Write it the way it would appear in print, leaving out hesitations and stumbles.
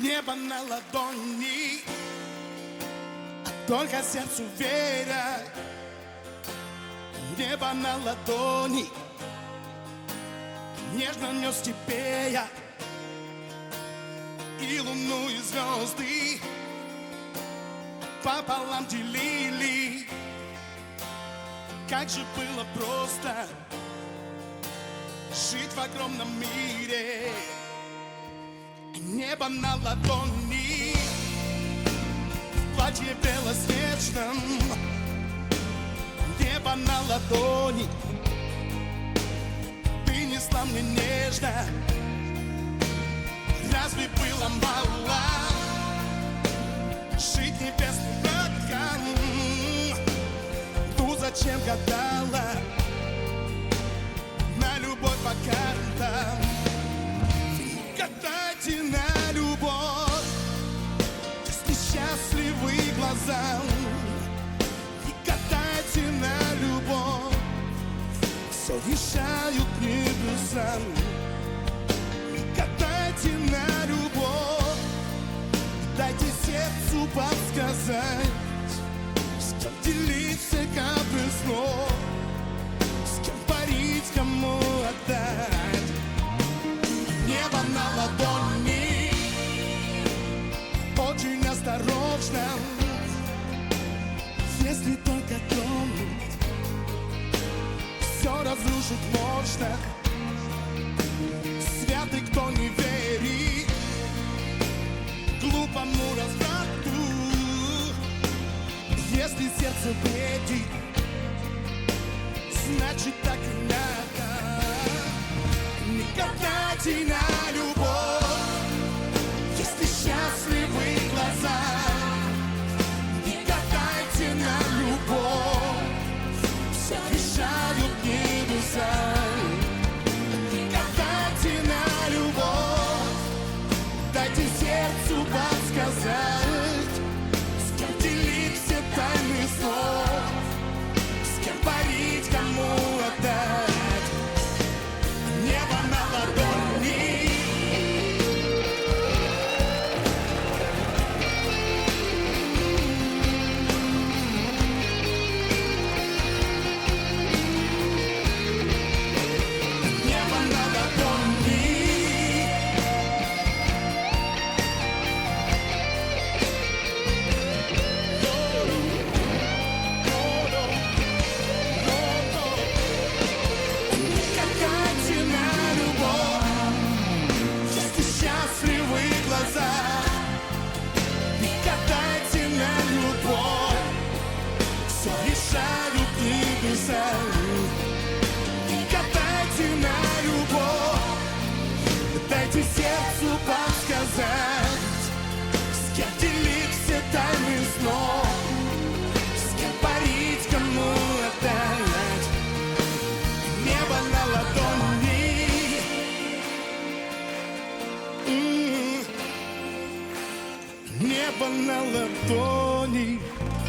Небо на ладони, а только сердцу веря. Небо на ладони, нежно нес тебе я и луну, и звезды пополам делили. Как же было просто жить в огромном мире. Небо на ладони, в платье белоснежном. Небо на ладони, ты несла мне нежно. Разве было мало жить небесным братом? Ну зачем гадала на любовь по картам? Гадайте на любовь, если счастливы глаза. Не гадайте на любовь, все решают небеса. Не гадайте на любовь, дайте сердцу подсказать, с кем делиться каплю снов, с кем парить, кому отдать. Небо на ладони, очень осторожно, если только тронуть, все разрушить можно. Святый, кто не верит глупому разврату, если сердце бредит, значит так и надо. Не гадайте на любовь, если счастливы глаза. Не гадайте на любовь, все решают небеса. Не гадайте на любовь, дайте сердцу подсказать, с кем делить все тайны снов, с кем парить, кому отдать. Небо на ладони, небо на ладони. Не гадайте на любовь, если счастливы глаза. Не гадайте на любовь, все решают небеса. Не гадайте на любовь, дайте сердцу подсказать, с кем делить все тайны снов, с кем парить, кому отдать. Небо на ладони, небо на ладони.